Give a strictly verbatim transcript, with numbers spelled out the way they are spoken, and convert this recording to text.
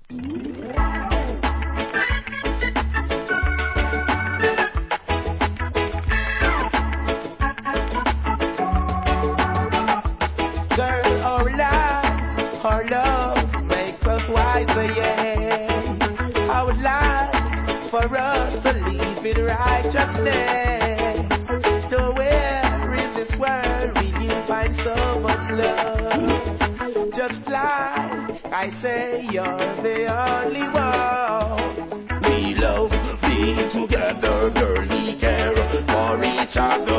Girl, our life, our love makes us wiser, yeah. I would like for us to live in righteousness. Nowhere in this world will you find so much love. Just fly, I say you're the only one. We love being together, girl, we care for each other.